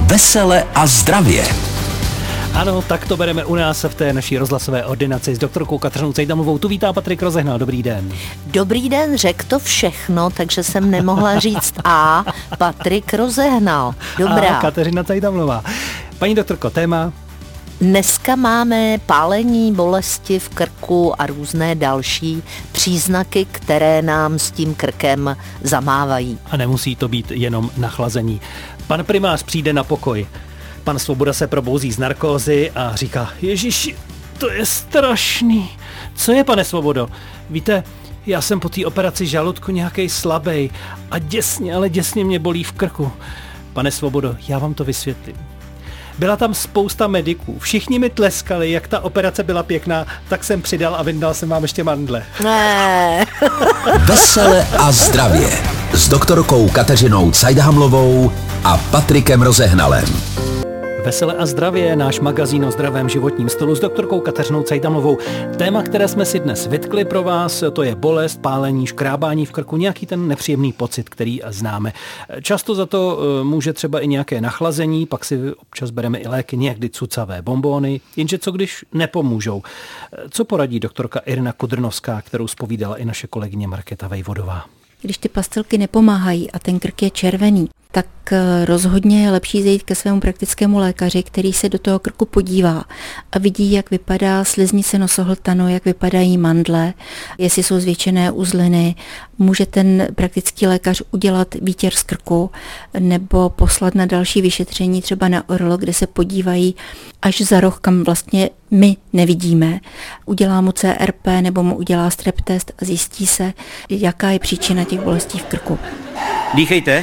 Vesele a zdravě. Ano, tak to bereme u nás v té naší rozhlasové ordinaci s doktorkou Kateřinou Cejdamovou. Tu vítá Patrik Rozehnal. Dobrý den. Dobrý den, řekl to všechno, takže jsem nemohla říct A. Patrik Rozehnal. Dobrá. A Kateřina Cejdamová. Paní doktorko, téma? Dneska máme pálení, bolesti v krku a různé další příznaky, které nám s tím krkem zamávají. A nemusí to být jenom nachlazení. Pan primář přijde na pokoj. Pan Svoboda se probouzí z narkózy a říká: Ježiši, to je strašný. Co je, pane Svobodo? Víte, já jsem po té operaci žaludku nějakej slabej a děsně mě bolí v krku. Pane Svobodo, já vám to vysvětlím. Byla tam spousta mediků, všichni mi tleskali, jak ta operace byla pěkná, tak jsem přidal a vyndal jsem vám ještě mandle. Ne. Vesele a zdravě s doktorkou Kateřinou Cajdahamlovou a Patrikem Rozehnalem. Vesele a zdravě, náš magazín o zdravém životním stylu s doktorkou Kateřinou Cajdamovou. Téma, které jsme si dnes vytkli pro vás, to je bolest, pálení, škrábání v krku, nějaký ten nepříjemný pocit, který známe. Často za to může třeba i nějaké nachlazení, pak si občas bereme i léky, někdy cucavé bonbony, jenže co když nepomůžou. Co poradí doktorka Irina Kudrnovská, kterou zpovídala i naše kolegyně Markéta Vejvodová? Když ty pastilky nepomáhají a ten krk je červený, tak rozhodně je lepší zajít ke svému praktickému lékaři, který se do toho krku podívá a vidí, jak vypadá sliznice nosohltanu, jak vypadají mandle, jestli jsou zvětšené uzliny. Může ten praktický lékař udělat výtěr z krku nebo poslat na další vyšetření třeba na urolog, kde se podívají až za roh, kam vlastně my nevidíme. Udělá mu CRP nebo mu udělá strep test a zjistí se, jaká je příčina těch bolestí v krku. Dýchejte.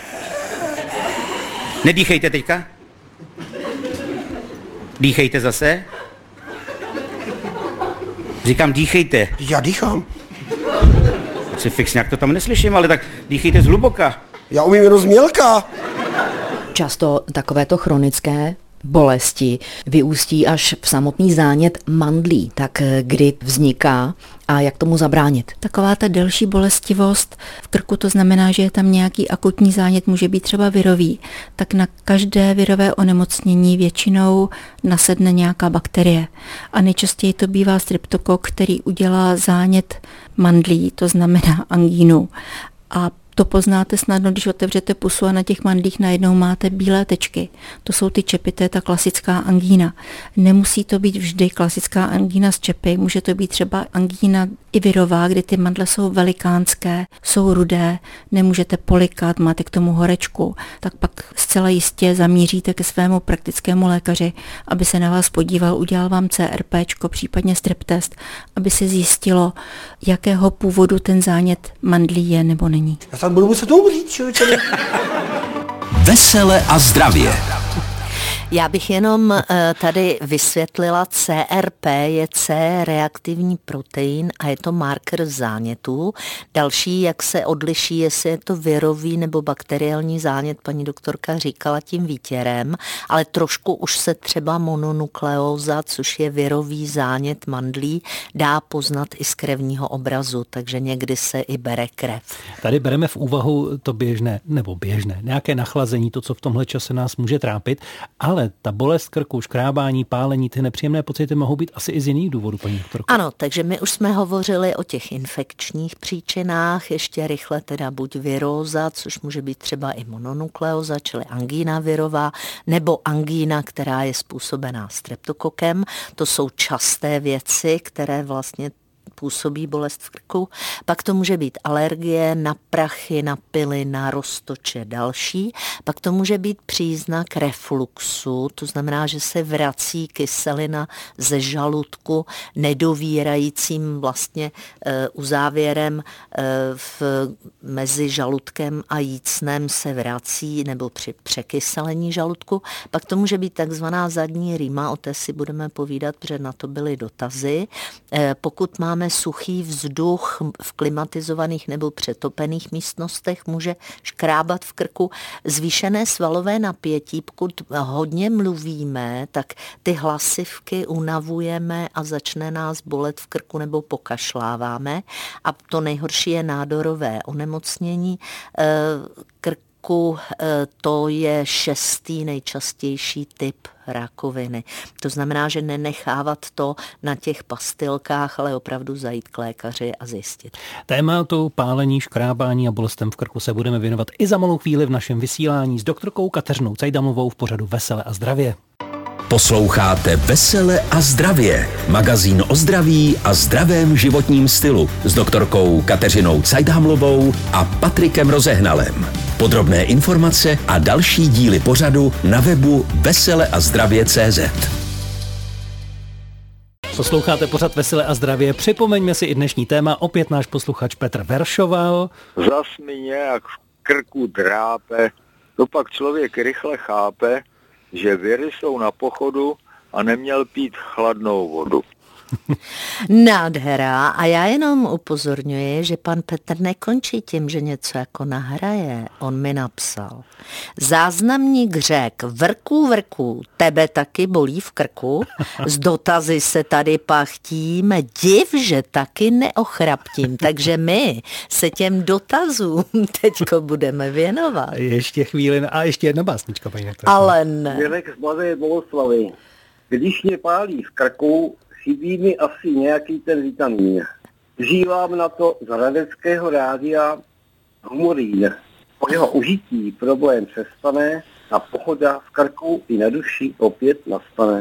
Nedýchejte teďka. Dýchejte zase. Říkám, dýchejte. Já dýchám. Si fix nějak to tam neslyším, ale tak dýchejte zhluboka. Já umím jenom změlka. Často takovéto chronické bolesti vyústí až v samotný zánět mandlí. Tak kdy vzniká a jak tomu zabránit? Taková ta delší bolestivost v krku, to znamená, že je tam nějaký akutní zánět, může být třeba virový, tak na každé virové onemocnění většinou nasedne nějaká bakterie. A nejčastěji to bývá streptokok, který udělá zánět mandlí, to znamená angínu. A to poznáte snadno, když otevřete pusu a na těch mandlích najednou máte bílé tečky. To jsou ty čepy, to je ta klasická angína. Nemusí to být vždy klasická angína z čepy, může to být třeba angína i virová, kdy ty mandle jsou velikánské, jsou rudé, nemůžete polikat, máte k tomu horečku, tak pak zcela jistě zamíříte ke svému praktickému lékaři, aby se na vás podíval, udělal vám CRPčko, případně strep test, aby se zjistilo, jakého původu ten zánět mandlí je nebo není. Já tam budu muset umřít, člověče. Vesele a zdravě. Já bych jenom tady vysvětlila, CRP je C-reaktivní protein a je to marker zánětu. Další, jak se odliší, jestli je to virový nebo bakteriální zánět, paní doktorka říkala tím výtěrem, ale trošku už se třeba mononukleóza, což je virový zánět mandlí, dá poznat i z krevního obrazu, takže někdy se i bere krev. Tady bereme v úvahu to běžné, nějaké nachlazení, to, co v tomhle čase nás může trápit, ale ta bolest krku, škrábání, pálení, ty nepříjemné pocity mohou být asi i z jiných důvodů, paní doktorko. Ano, takže my už jsme hovořili o těch infekčních příčinách, ještě rychle teda buď viróza, což může být třeba i mononukleóza, čili angína virová, nebo angína, která je způsobená streptokokem. To jsou časté věci, které vlastně působí bolest v krku. Pak to může být alergie na prachy, na pily, na roztoče, další. Pak to může být příznak refluxu, to znamená, že se vrací kyselina ze žaludku nedovírajícím vlastně uzávěrem mezi žaludkem a jícnem se vrací nebo při překyselení žaludku. Pak to může být takzvaná zadní rýma, o té si budeme povídat, protože na to byly dotazy. Pokud máme suchý vzduch v klimatizovaných nebo přetopených místnostech, může škrábat v krku. Zvýšené svalové napětí, pokud hodně mluvíme, tak ty hlasivky unavujeme a začne nás bolet v krku nebo pokašláváme. A to nejhorší je nádorové onemocnění. Krk krku to je 6. nejčastější typ rakoviny. To znamená, že nenechávat to na těch pastilkách, ale opravdu zajít k lékaři a zjistit. Tématu pálení, škrábání a bolestem v krku se budeme věnovat i za malou chvíli v našem vysílání s doktorkou Kateřinou Cajdamlovou v pořadu Vesele a zdravě. Posloucháte Vesele a zdravě, magazín o zdraví a zdravém životním stylu s doktorkou Kateřinou Cajdamlovou a Patrikem Rozehnalem. Podrobné informace a další díly pořadu na webu veseleazdravě.cz. Posloucháte pořad Vesele a zdravě. Připomeňme si i dnešní téma. Opět náš posluchač Petr Veršoval. Zas mi nějak v krku drápe, to pak člověk rychle chápe, že viry jsou na pochodu a neměl pít chladnou vodu. Nádhera. A já jenom upozorňuji, že pan Petr nekončí tím, že něco jako nahraje. On mi napsal. Záznamník řekl, vrků, tebe taky bolí v krku? Z dotazy se tady pachtíme, div, že taky neochraptím. Takže my se těm dotazům teďko budeme věnovat. Ještě chvíli a ještě jedna básnička, paní doktorko. Ale ne. Věnek z Mladé Boleslavi. Když mě pálí v krku, chybí mi asi nějaký ten vitamin. Žívám na to z Hradeckého rádia Humorín. Po jeho užití problém přestane a pohoda v krku i na duši opět nastane.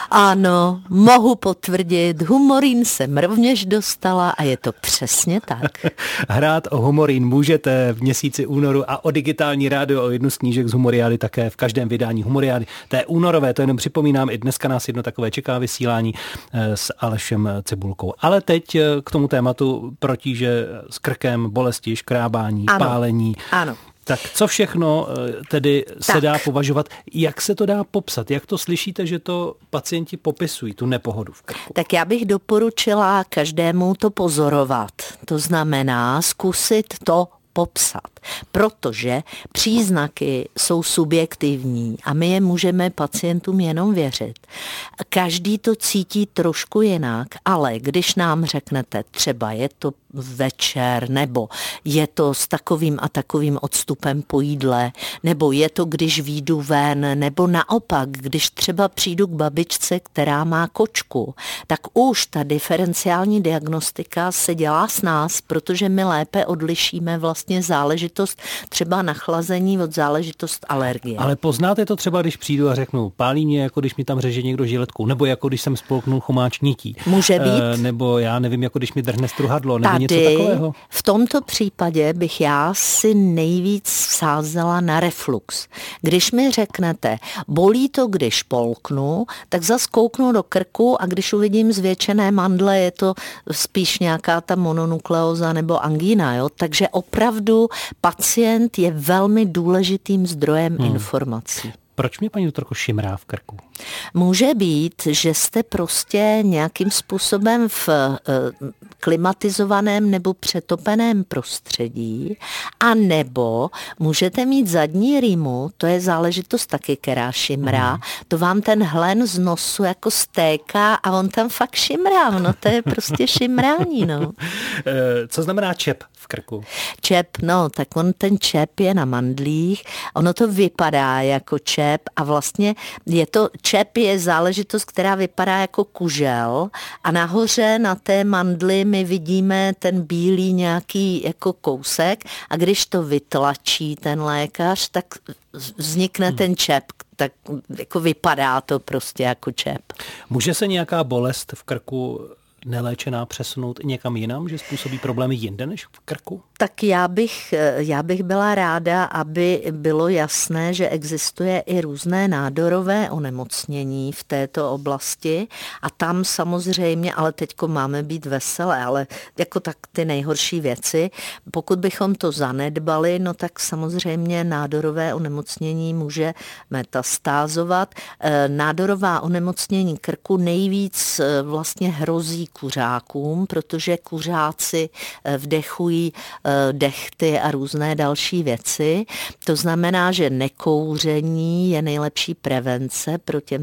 Ano, mohu potvrdit, Humorín jsem rovněž dostala a je to přesně tak. Hrát o Humorín můžete v měsíci únoru a o digitální rádio, o jednu z knížek z Humoriády také v každém vydání Humoriády. To je únorové, to jenom připomínám, i dneska nás jedno takové čeká vysílání s Alešem Cibulkou. Ale teď k tomu tématu protíže s krkem, bolesti, škrábání, ano, pálení. Ano. Tak co všechno tedy se dá považovat, jak se to dá popsat? Jak to slyšíte, že to pacienti popisují, tu nepohodu v krku? Tak já bych doporučila každému to pozorovat. To znamená zkusit to popsat, protože příznaky jsou subjektivní a my je můžeme pacientům jenom věřit. Každý to cítí trošku jinak, ale když nám řeknete, třeba je to večer, nebo je to s takovým a takovým odstupem po jídle, nebo je to, když vyjdu ven, nebo naopak, když třeba přijdu k babičce, která má kočku, tak už ta diferenciální diagnostika se dělá s nás, protože my lépe odlišíme vlastně záležitost třeba nachlazení od záležitost alergie. Ale poznáte to třeba, když přijdu a řeknu, pálí mě, jako když mi tam řeže někdo žiletkou, nebo jako když jsem spolknul chomáč nití. Může být. Nebo já nevím, jako když mi drhne struhadlo, nebo něco takového. V tomto případě bych já si nejvíc sázela na reflux. Když mi řeknete, bolí to, když polknu, tak zas kouknu do krku a když uvidím zvětšené mandle, je to spíš nějaká ta mononukleóza nebo angína. Jo? Takže opravdu pacient je velmi důležitým zdrojem informací. Proč mě, paní doktorko, šimrá v krku? Může být, že jste prostě nějakým způsobem v klimatizovaném nebo přetopeném prostředí, a nebo můžete mít zadní rýmu, to je záležitost taky, která šimrá, to vám ten hlen z nosu jako stéká a on tam fakt šimrá, no to je prostě šimrání, no. Co znamená čep v krku? Čep, no, tak ten čep je na mandlích, ono to vypadá jako čep a vlastně čep je záležitost, která vypadá jako kužel a nahoře na té mandli my vidíme ten bílý nějaký jako kousek a když to vytlačí ten lékař, tak vznikne ten čep, tak jako vypadá to prostě jako čep. Může se nějaká bolest v krku neléčená přesunout i někam jinam, že způsobí problémy jinde než v krku? Tak já bych byla ráda, aby bylo jasné, že existuje i různé nádorové onemocnění v této oblasti a tam samozřejmě, ale teďko máme být veselé, ale jako tak ty nejhorší věci, pokud bychom to zanedbali, no tak samozřejmě nádorové onemocnění může metastázovat. Nádorová onemocnění krku nejvíc vlastně hrozí kuřákům, protože kuřáci vdechují dechty a různé další věci. To znamená, že nekouření je nejlepší prevence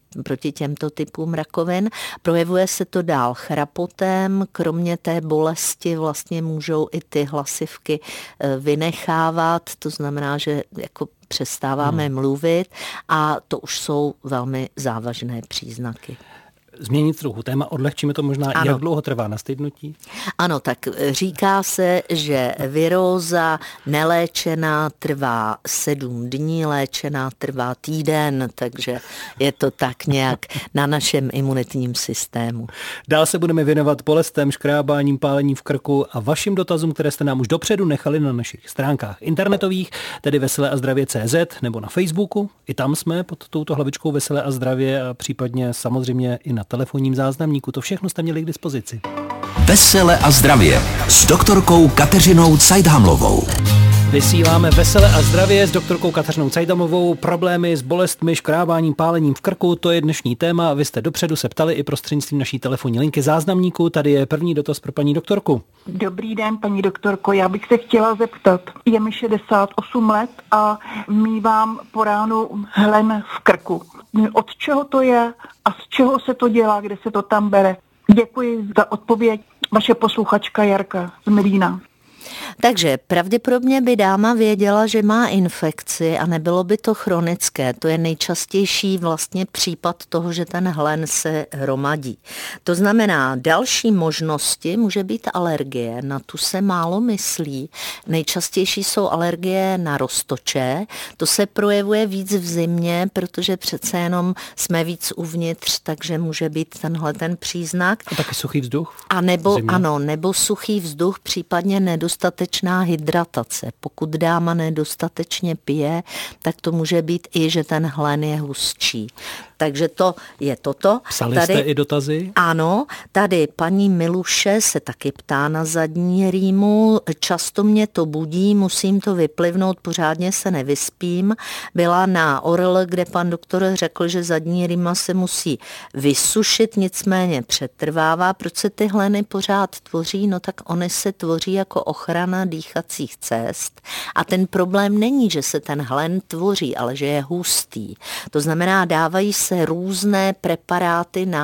proti těmto typům rakovin. Projevuje se to dál chrapotem, kromě té bolesti vlastně můžou i ty hlasivky vynechávat, to znamená, že jako přestáváme mluvit a to už jsou velmi závažné příznaky. Změnit trochu téma, odlehčíme to možná, ano. Jak dlouho trvá nastydnutí? Ano, tak říká se, že viróza neléčená trvá 7 dní, léčená trvá týden, takže je to tak nějak na našem imunitním systému. Dál se budeme věnovat bolestem, škrábáním, pálení v krku a vašim dotazům, které jste nám už dopředu nechali na našich stránkách internetových, tedy veseleazdravě.cz nebo na Facebooku. I tam jsme pod touto hlavičkou Veselé a zdravě a případně samozřejmě i na telefonním záznamníku. To všechno jste měli k dispozici. Vesele a zdravě s doktorkou Kateřinou Cajdhamlovou. Vysíláme Vesele a zdravě s doktorkou Kateřinou Cajdhamlovou. Problémy s bolestmi, škrábáním, pálením v krku, to je dnešní téma. Vy jste dopředu se ptali i prostřednictvím naší telefonní linky záznamníku. Tady je první dotaz pro paní doktorku. Dobrý den, paní doktorko. Já bych se chtěla zeptat. Je mi 68 let a mívám po ránu hlen v krku. Od čeho to je a z čeho se to dělá, kde se to tam bere? Děkuji za odpověď. Vaše posluchačka Jarka z Milína. Takže pravděpodobně by dáma věděla, že má infekci a nebylo by to chronické. To je nejčastější vlastně případ toho, že ten hlen se hromadí. To znamená, další možnosti může být alergie, na tu se málo myslí. Nejčastější jsou alergie na roztoče, to se projevuje víc v zimě, protože přece jenom jsme víc uvnitř, takže může být tenhle ten příznak. A taky suchý vzduch? A nebo suchý vzduch, případně nedostatečná hydratace. Pokud dáma nedostatečně pije, tak to může být i, že ten hlen je hustší. Takže to je toto. Psali jste i dotazy? Ano, tady paní Miluše se taky ptá na zadní rýmu. Často mě to budí, musím to vyplivnout, pořádně se nevyspím. Byla na ORL, kde pan doktor řekl, že zadní rýma se musí vysušit, nicméně přetrvává. Proč se ty hleny pořád tvoří? No tak ony se tvoří jako ochrana dýchacích cest. A ten problém není, že se ten hlen tvoří, ale že je hustý. To znamená, dávají se různé preparáty na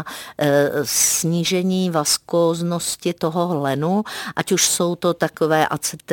snížení vaskóznosti toho hlenu, ať už jsou to takové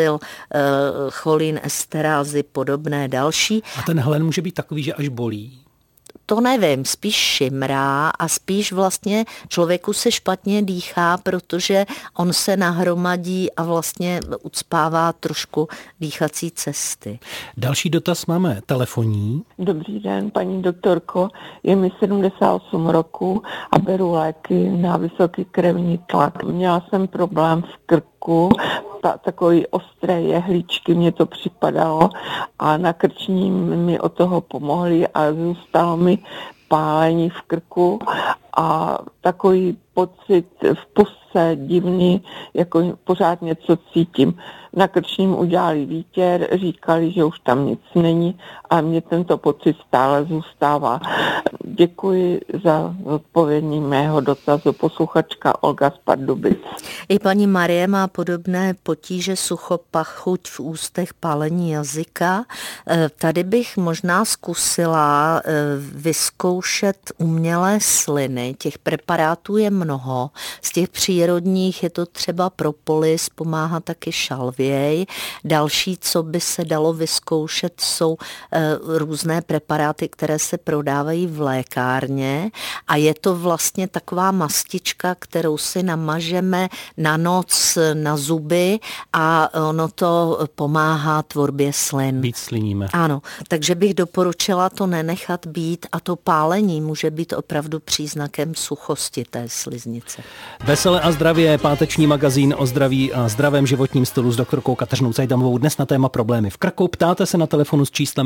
acetylcholin esterázy, podobné další. A ten hlen může být takový, že až bolí? To nevím, spíš šimrá a spíš vlastně člověku se špatně dýchá, protože on se nahromadí a vlastně ucpává trošku dýchací cesty. Další dotaz máme telefonní. Dobrý den, paní doktorko. Je mi 78 roku a beru léky na vysoký krevní tlak. Měla jsem problém v krku, takový ostré jehličky mě to připadalo a na krčním mi od toho pomohli a zůstalo mi pálení v krku a takový pocit v pusce divný, jako pořád něco cítím. Na krčním udělali výtěr, říkali, že už tam nic není a mě tento pocit stále zůstává. Děkuji za odpovědění mého dotazu. Posluchačka Olga z Pardubic. I paní Marie má podobné potíže, suchopach, chuť v ústech, pálení jazyka. Tady bych možná zkusila vyzkoušet umělé sliny. Těch preparátů je mnoho. Z těch přírodních je to třeba propolis, pomáhá taky šalvěj. Další, co by se dalo vyzkoušet, jsou různé preparáty, které se prodávají v lékárně a je to vlastně taková mastička, kterou si namažeme na noc na zuby a ono to pomáhá tvorbě slin. Víc sliníme. Ano, takže bych doporučila to nenechat být a to pálení může být opravdu příznakem suchosti té sliznice. Veselé a zdravě, páteční magazín o zdraví a zdravém životním stylu s doktorkou Kateřinou Cajdhamlovou. Dnes na téma problémy v krku. Ptáte se na telefonu s číslem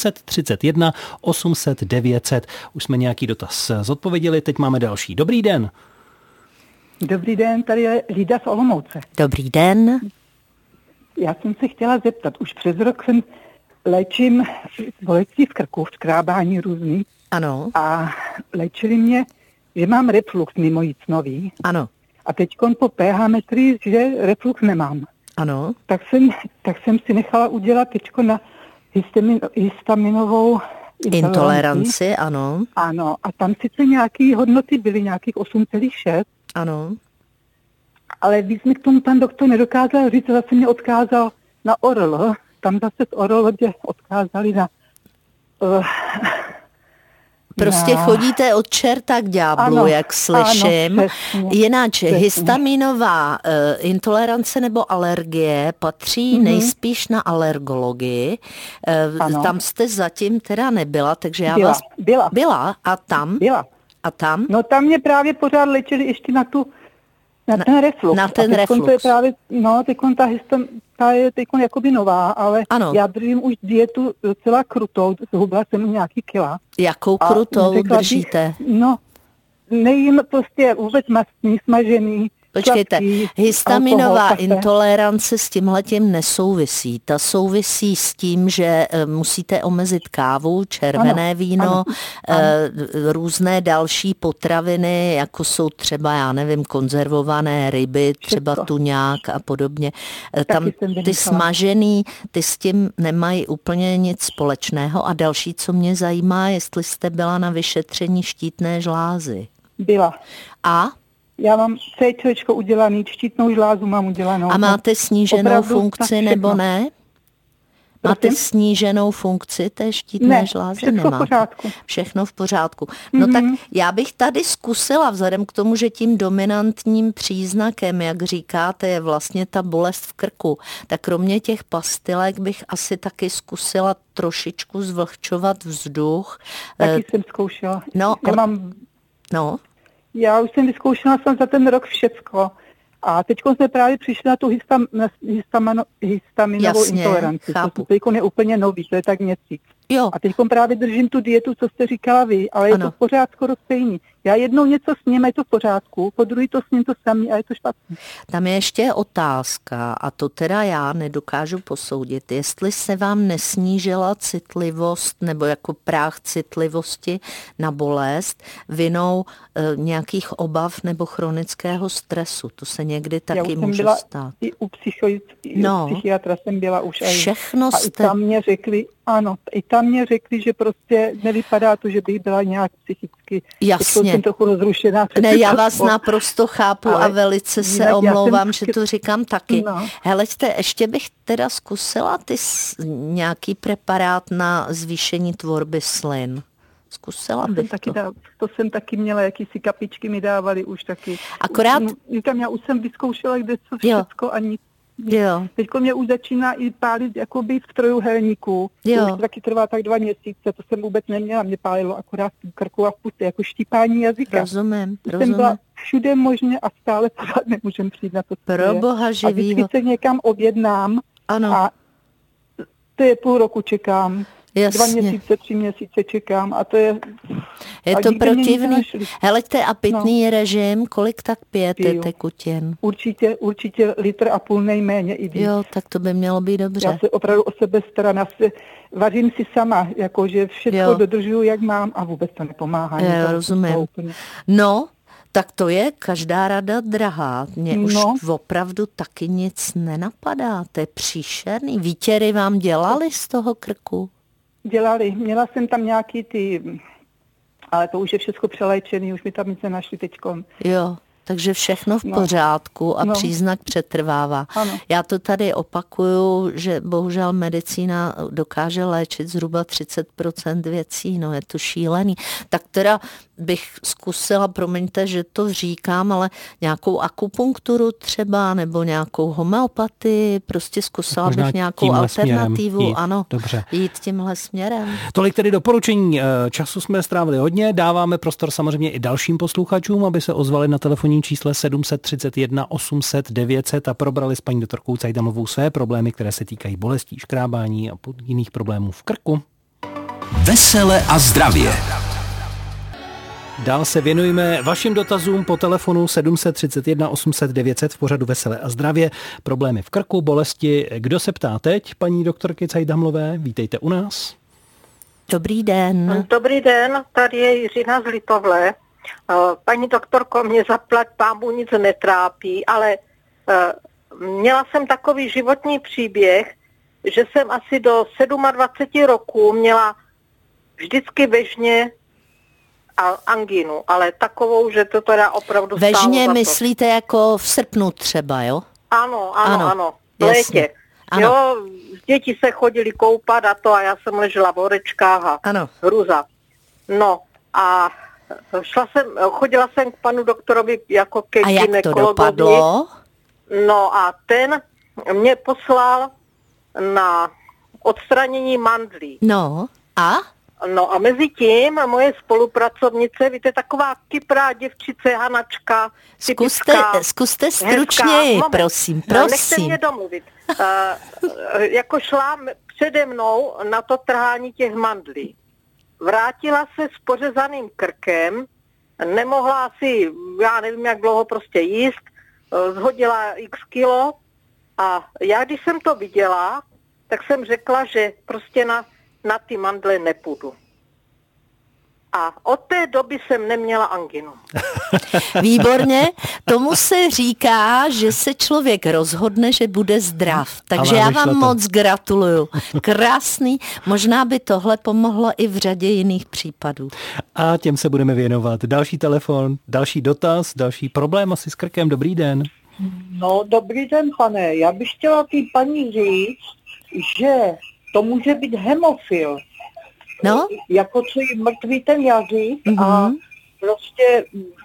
731 800 900. Už jsme nějaký dotaz zodpověděli, teď máme další. Dobrý den. Dobrý den, tady je Lída z Olomouce. Dobrý den. Já jsem se chtěla zeptat, už přes rok jsem léčím bolesti v krku, škrábání různý. Ano. A léčili mě, že mám reflux mimojícnový. Ano. A teďkon po pH metrii, že reflux nemám. Ano. Tak jsem si nechala udělat teďko na histaminovou Intoleranci, ano. Ano, a tam sice nějaké hodnoty byly, nějakých 8,6. Ano. Ale víc mi k tomu pan doktor nedokázal říct, zase mě odkázal na ORL. Tam zase z ORL odkázali na... Prostě chodíte od čerta k ďáblu, ano, jak slyším. Ano, Jináč histaminová intolerance nebo alergie patří nejspíš na alergologii. Tam jste zatím teda nebyla, takže já vás... Byla. A tam? Byla. A tam? No tam mě právě pořád léčili ještě na ten reflux. Na ten reflux. To je právě, ta je teďkon jakoby nová, ale ano. Já držím už dietu docela krutou, zhubla jsem nějaký kila. Jakou krutou držíte? Nejím prostě vůbec mastný, smažený. Počkejte, histaminová intolerance s tímhletím nesouvisí. Ta souvisí s tím, že musíte omezit kávu, červené víno, různé další potraviny, jako jsou třeba, já nevím, konzervované ryby, třeba tuňák a podobně. Tam ty smažený, ty s tím nemají úplně nic společného. A další, co mě zajímá, jestli jste byla na vyšetření štítné žlázy. Byla. A? Já mám C udělaný, štítnou žlázu mám udělanou. A máte sníženou funkci nebo ne? Máte sníženou funkci té štítné žlázy? Všechno v pořádku. Všechno v pořádku. No tak já bych tady zkusila, vzhledem k tomu, že tím dominantním příznakem, jak říkáte, je vlastně ta bolest v krku, tak kromě těch pastilek bych asi taky zkusila trošičku zvlhčovat vzduch. Taky jsem zkoušela. Já už jsem vyzkoušela za ten rok všecko. A teď jsme právě přišli na tu histaminovou intoleranci. Chápu. To je úplně nový, to je tak měsíc. Jo. A teď právě držím tu dietu, co jste říkala vy, ale je to pořád skoro stejný. Já jednou něco sním, je to v pořádku, po druhý to sním to samý a je to špatný. Tam je ještě otázka, a to teda já nedokážu posoudit, jestli se vám nesnížila citlivost nebo jako práh citlivosti na bolest vinou nějakých obav nebo chronického stresu. To se někdy taky může stát. I u psychiatra jsem byla už. Všechno a i tam mě řekli, že prostě nevypadá to, že bych byla nějak psychicky. Jasně. Jsem trochu rozrušená. Ne, já vás naprosto chápu a velice se omlouvám, že to říkám taky. Heleďte, ještě bych teda zkusila nějaký preparát na zvýšení tvorby slin. Zkusila bych to. To jsem taky měla, jakýsi kapičky mi dávali už taky. Akorát... Já už jsem vyzkoušela, kde co všecko a nic. Jo. Teďko mě už začíná i pálit jakoby v trojuhelníku. To už taky trvá tak 2 měsíce, to jsem vůbec neměla, mě pálilo akorát v krku a v puse, jako štípání jazyka. Rozumím. Jsem byla všude možně a stále pořád nemůžem přijít na to, Pro Boha živýho. A vždycky se někam objednám a to je půl roku čekám. Jasně. 2 měsíce, 3 měsíce čekám a to je... Je to protivný. Heleďte, a pitný režim, kolik tak pijete tekutin? Určitě 1,5 litru nejméně i víc. Jo, tak to by mělo být dobře. Já se opravdu o sebe starám, vařím si sama, jakože všechno dodržuju, jak mám a vůbec to nepomáhá. Rozumím. No, tak to je každá rada drahá. Mně už opravdu taky nic nenapadá. To je příšerný. Výtěry vám dělali z toho krku? Dělali. Měla jsem tam nějaký ale to už je všechno přeléčený, už mi tam nic nenašli teďkom. Jo, takže všechno v pořádku a příznak přetrvává. Ano. Já to tady opakuju, že bohužel medicína dokáže léčit zhruba 30% věcí, je to šílený. Tak teda bych zkusila, promiňte, že to říkám, ale nějakou akupunkturu třeba, nebo nějakou homeopatii, prostě zkusila bych nějakou alternativu, jít tímhle směrem. Tolik tedy doporučení. Času jsme strávili hodně, dáváme prostor samozřejmě i dalším posluchačům, aby se ozvali na telefonním čísle 731 800 900 a probrali s paní doktorkou Cajdamovou své problémy, které se týkají bolestí, škrábání a jiných problémů v krku. Vesele a zdravě. Dál se věnujeme vašim dotazům po telefonu 731 800 900 v pořadu Vesele a zdravě. Problémy v krku, bolesti. Kdo se ptá teď? Paní doktorky Cajdhamlové, vítejte u nás. Dobrý den. Dobrý den, tady je Jiřina z Litovle. Paní doktorko, mě zaplať pámu nic netrápí, ale měla jsem takový životní příběh, že jsem asi do 27 roků měla vždycky vežně a angínu, ale takovou, že to teda opravdu stálo Vežně za to. myslíte jako v srpnu třeba, jo? Ano, v létě. Ano. Jo, děti se chodili koupat a to a já jsem ležela v horečkách a hruza. No a chodila jsem k panu doktorovi jako ke gynekologovi. A jak to dopadlo? No a ten mě poslal na odstranění mandlí. No a mezi tím moje spolupracovnice, víte, taková kyprá děvčice, Hanačka, Zkuste stručněji, prosím. Nechte mě domluvit. Jako šla přede mnou na to trhání těch mandlí. Vrátila se s pořezaným krkem, nemohla si, já nevím jak dlouho prostě jíst, zhodila x kilo a já když jsem to viděla, tak jsem řekla, že prostě na ty mandle nepůjdu. A od té doby jsem neměla anginu. Výborně, tomu se říká, že se člověk rozhodne, že bude zdrav. Takže já vám moc gratuluju. Krásný, možná by tohle pomohlo i v řadě jiných případů. A těm se budeme věnovat. Další telefon, další dotaz, další problém asi s krkem. Dobrý den. No, dobrý den, pane. Já bych chtěla té paní říct, že to může být hemofil. No? Jako co je mrtvý ten jazyk a prostě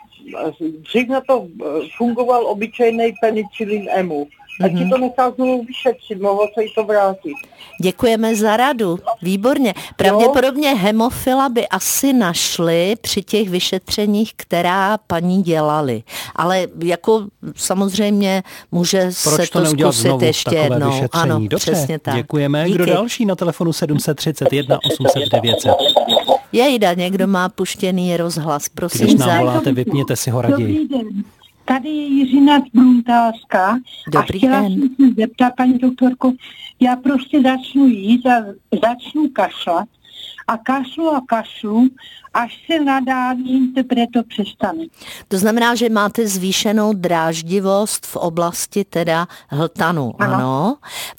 dřív na to fungoval obyčejný penicilin EMU. A ti to nechá znovu vyšetřit, mohlo se jí to vrátit. Děkujeme za radu, výborně. Pravděpodobně hemofila by asi našli při těch vyšetřeních, která paní dělali. Ale jako samozřejmě může se to zkusit ještě jednou. Ano, dobře, přesně tak. Děkujeme. Díky. Kdo další na telefonu 731 800 900? Jejda, někdo má puštěný rozhlas, prosím. Když nám voláte, vypněte si ho raději. Dobrý den. Tady je Jiřina z Bruntálska a chtěla jsem se zeptat, paní doktorko, já prostě začnu jít a začnu kašlat a kašlu, až se nadávím, teprve to přestane. To znamená, že máte zvýšenou dráždivost v oblasti teda hltanu, ano?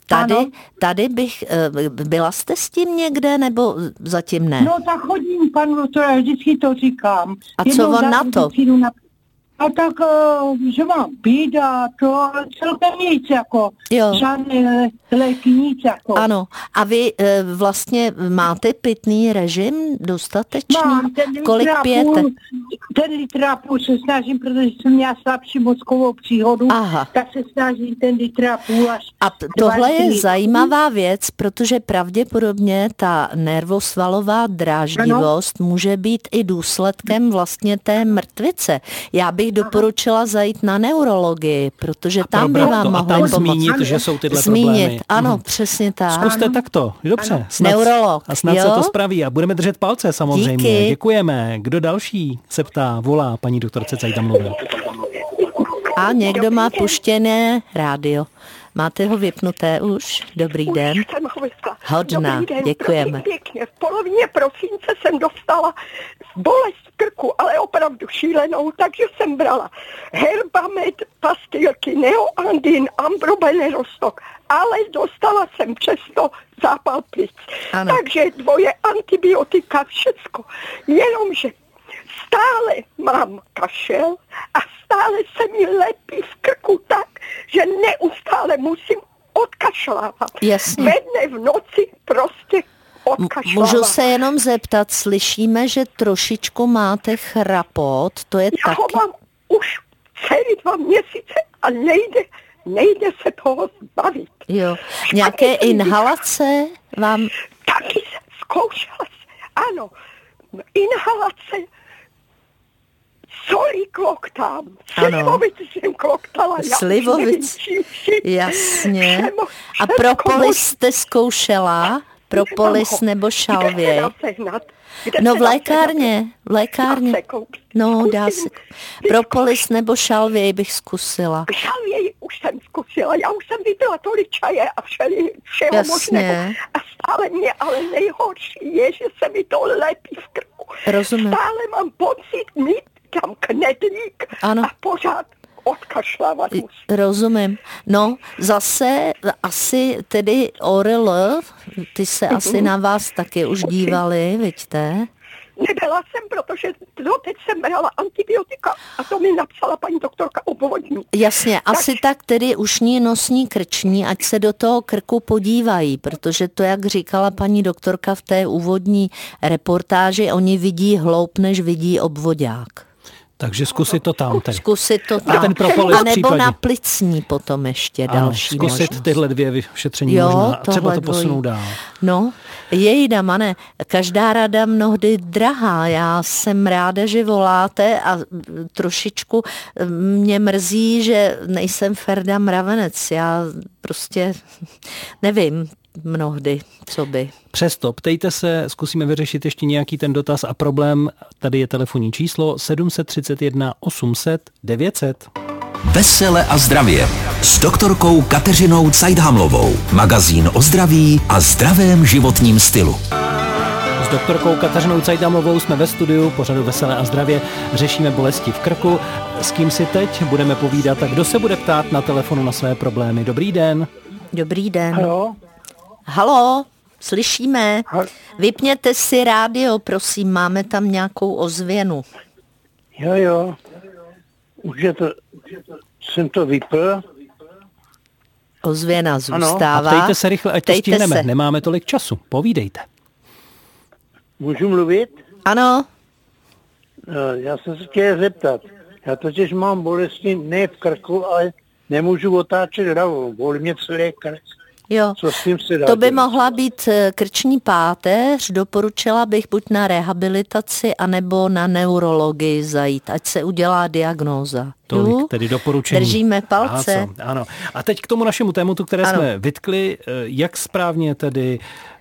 Tady bych, byla jste s tím někde, nebo zatím ne? No tak chodím, panu doktora, vždycky to říkám. A co on na to? A tak, že mám pít a to celkem nic, jako žádné léky, nic jako. Ano, a vy vlastně máte pitný režim dostatečný? Mám, kolik pijete? Ten litr a půl se snažím, protože jsem měla slabší mozkovou příhodu, tak se snažím ten litr a půl až. A tohle je zajímavá věc, protože pravděpodobně ta nervosvalová dráždivost může být i důsledkem vlastně té mrtvice. Já bych doporučila zajít na neurologii, protože tam by vám mohli pomoct. Zmínit, že jsou tyhle problémy. Ano, přesně tak. Zkuste takto, dobře. Neurolog. A snad se to spraví a budeme držet palce samozřejmě. Díky. Děkujeme. Kdo další se ptá, volá paní doktorce Cajdamlové. A někdo má puštěné rádio. Máte ho vypnuté už? Dobrý den. Hodná, děkujeme. Pěkně. V polovině prosince jsem dostala bolest v krku, ale opravdu šílenou, takže jsem brala Herbamed, pastilky, Neoandin, Ambrobenerostok, ale dostala jsem přesto zápal plic. Takže 2 antibiotika, všecko. Jenomže stále mám kašel a stále se mi lepí v krku tak, že neustále musím odkašlávat. Jasně. Ve dne v noci prostě odkašlávat. Můžu se jenom zeptat, slyšíme, že trošičku máte chrapot, to je Já ho mám už celý 2 měsíce a nejde se toho zbavit. Jo. Nějaké inhalace vám? Taky zkoušela se, ano, inhalace, solí kloktám, slivovic jsem kloktala. Slivovic, jasně. A propolis jste zkoušela? Propolis nebo šalvěj? No v lékárně. No dá se. Propolis nebo šalvěj bych zkusila. Šalvěj už jsem zkusila, já už jsem vypila tolik čaje a všeho možného. A stále mě, ale nejhorší je, že se mi to lepí v krku. Rozumím. Stále mám pocit, mít tam knedlík a pořád odkašlávat musím. Rozumím. No, zase asi tedy ORL, ty se asi na vás taky už dívali, vidíte? Nebyla jsem, protože teď jsem brala antibiotika a to mi napsala paní doktorka obvodní. Jasně, asi tak tedy ušní, nosní, krční, ať se do toho krku podívají, protože to, jak říkala paní doktorka v té úvodní reportáži, oni vidí hloub, než vidí obvodák. Takže zkusit to tam teď. Zkusit to tam. A nebo na plicní potom ještě další zkusit možnost. Tyhle dvě vyšetření možná. A třeba to posunout dál. No, jejda, Mane, každá rada mnohdy drahá. Já jsem ráda, že voláte a trošičku mě mrzí, že nejsem Ferda Mravenec. Já prostě nevím mnohdy, co by. Přesto, ptejte se, zkusíme vyřešit ještě nějaký ten dotaz a problém. Tady je telefonní číslo 731 800 900. Vesele a zdravě s doktorkou Kateřinou Cajdhamlovou. Magazín o zdraví a zdravém životním stylu. S doktorkou Kateřinou Cajdhamlovou jsme ve studiu pořadu Vesele a zdravě. Řešíme bolesti v krku. S kým si teď budeme povídat a kdo se bude ptát na telefonu na své problémy? Dobrý den. Dobrý den. Haló? Haló, slyšíme. Vypněte si rádio, prosím, máme tam nějakou ozvěnu. Jo. Už je to, jsem to vypl. Ozvěna zůstává. A ptejte se rychle, ať to stihneme. Nemáme tolik času. Povídejte. Můžu mluvit? Ano. Já jsem se chtěl zeptat. Já totiž mám bolesti ne v krku, ale nemůžu otáčet hlavu. Bolí mě celý krk. Jo, co s tím se dá to by dělat? mohla být krční páteř, doporučila bych buď na rehabilitaci, anebo na neurologii zajít, ať se udělá diagnóza. Tolik tedy doporučení. Držíme palce. Ano. A teď k tomu našemu tématu, které jsme vytkli, jak správně tedy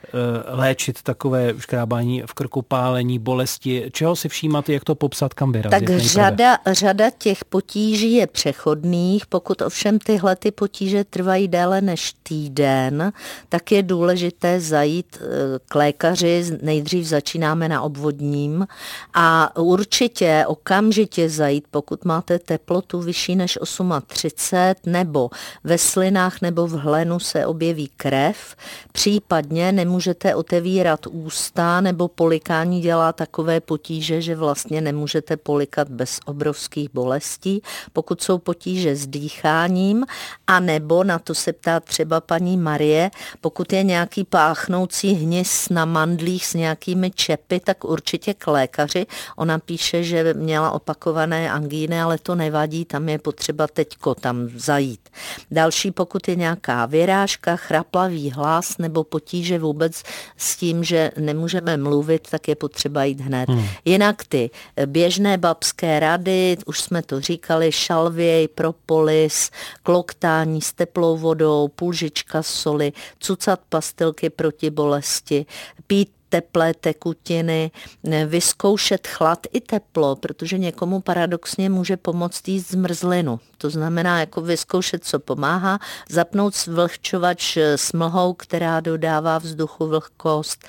léčit takové škrábání v krku, pálení, bolesti, čeho si všímat, jak to popsat, kam vyrazit? Tak řada těch potíží je přechodných, pokud ovšem tyhle ty potíže trvají déle než týden, tak je důležité zajít k lékaři, nejdřív začínáme na obvodním a určitě okamžitě zajít, pokud máte teplotu vyšší než 38, nebo ve slinách nebo v hlenu se objeví krev, případně nemůžete otevírat ústa nebo polikání dělá takové potíže, že vlastně nemůžete polikat bez obrovských bolestí. Pokud jsou potíže s dýcháním, a nebo na to se ptá třeba paní Marie, pokud je nějaký páchnoucí hnis na mandlích s nějakými čepy, tak určitě k lékaři. Ona píše, že měla opakované angíny, ale to nevadí, tam je potřeba teďko tam zajít. Další, pokud je nějaká vyrážka, chraplavý hlas nebo potíže vůbec s tím, že nemůžeme mluvit, tak je potřeba jít hned. Jinak ty běžné babské rady, už jsme to říkali, šalvěj, propolis, kloktání s teplou vodou, půl žička soli, cucat pastilky proti bolesti, pít teplé tekutiny, vyzkoušet chlad i teplo, protože někomu paradoxně může pomoct jíst zmrzlinu. To znamená jako vyzkoušet, co pomáhá, zapnout vlhčovač s mlhou, která dodává vzduchu vlhkost,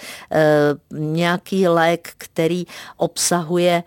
nějaký lék, který obsahuje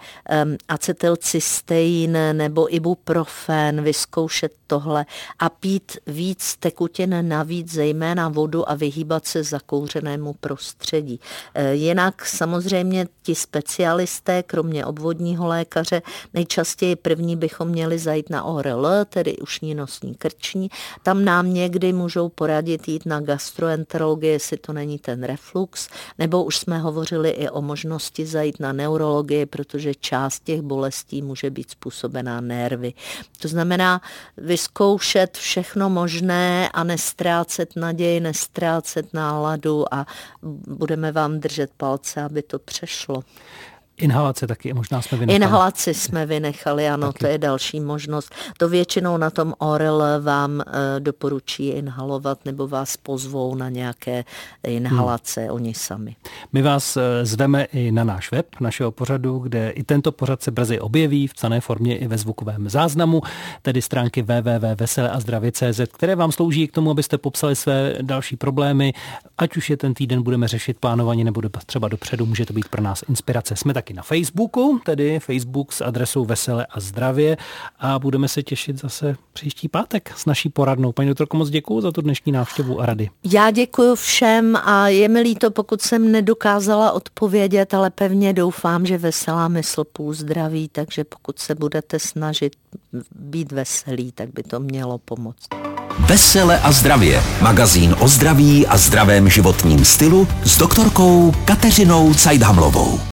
acetylcystein nebo ibuprofen, vyzkoušet tohle a pít víc tekutin navíc, zejména vodu a vyhýbat se zakouřenému prostředí. Jinak samozřejmě ti specialisté, kromě obvodního lékaře, nejčastěji první bychom měli zajít na ORL, tedy ušní, nosní, krční. Tam nám někdy můžou poradit jít na gastroenterologii, jestli to není ten reflux, nebo už jsme hovořili i o možnosti zajít na neurologii, protože část těch bolestí může být způsobená nervy. To znamená vyzkoušet všechno možné a nestrácet naději, nestrácet náladu a budeme vám držet palce, aby to přešlo. Inhalace taky možná jsme vynechali. Inhalaci jsme vynechali, ano, taky. To je další možnost. To většinou na tom ORL vám doporučí inhalovat nebo vás pozvou na nějaké inhalace oni sami. My vás zveme i na náš web našeho pořadu, kde i tento pořad se brzy objeví v psané formě i ve zvukovém záznamu, tedy stránky www.veseleazdravě.cz, které vám slouží k tomu, abyste popsali své další problémy, ať už je ten týden budeme řešit plánovaně nebo třeba dopředu, může to být pro nás inspirace. Jsme taky taky na Facebooku, tedy Facebook s adresou Vesele a zdravě a budeme se těšit zase příští pátek s naší poradnou. Paní doktorko, moc děkuju za tu dnešní návštěvu a rady. Já děkuju všem a je mi líto, pokud jsem nedokázala odpovědět, ale pevně doufám, že veselá mysl půl zdraví, takže pokud se budete snažit být veselí, tak by to mělo pomoct. Vesele a zdravě. Magazín o zdraví a zdravém životním stylu s doktorkou Kateřinou Cajdhamlovou.